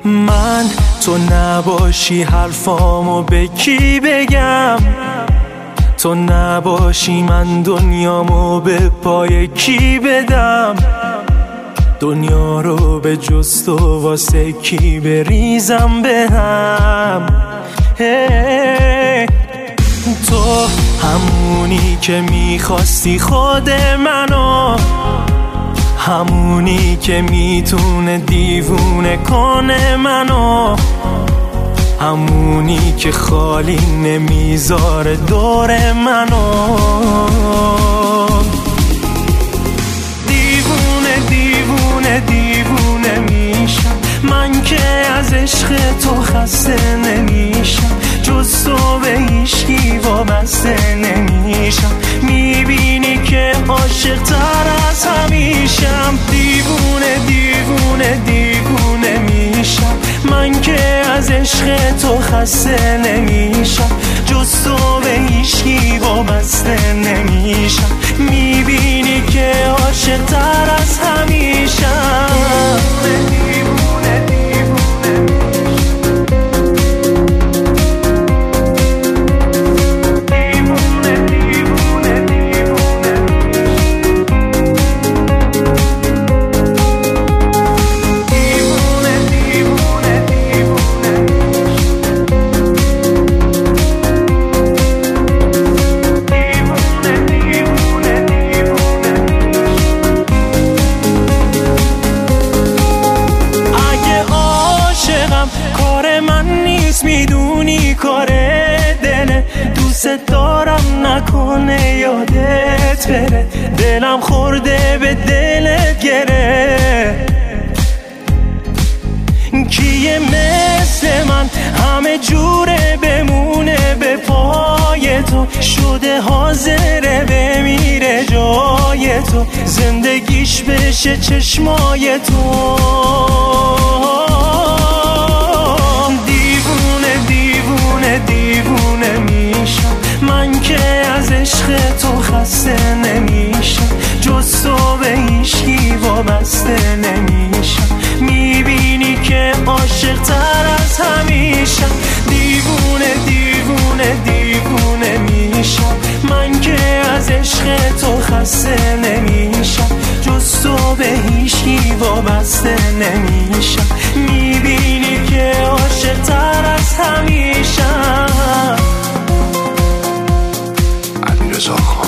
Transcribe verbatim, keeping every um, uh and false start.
من تو نباشی حرفامو به کی بگم، تو نباشی من دنیامو به پای کی بدم، دنیا رو به جز تو واسه کی بریزم به هم. hey. تو همونی که میخواستی خود منو، همونی که میتونه دیوونه کنه منو، همونی که خالی نمیذاره دور منو. دیوونه دیوونه دیوونه میشم من که از عشق تو خسته نمیشم، جز تو به هیچکی وابسته نمیشم، میبینی که عاشق تر از همیشم. دیوونه دیوونه دیوونه میشم من که از عشق تو خسته نمیشم، جز تو به هیچکی وابسته نمیشم، میبینی که عاشق تر از همیشم. دیوونه دیوونه کار من نیست، میدونی کار دله، دوست دارم نکنه یادت بره، دلم خورده به دلت گره. کیه مثل من همه جوره بمونه به پای تو، شده حاضره بمیره جای تو، زندگیش بشه چشمای تو. دیوونه میشم من که از عشق تو خسته نمیشم، جز تو به هیچکی وابسته نمیشم، میبینی که عاشق تر از همیشم. دیوونه دیوونه دیوونه میشم من که از عشق تو خسته نمیشم، جز تو به هیچکی وابسته نمیشم، میبینی که عاشق تر از همیشم. علیرضا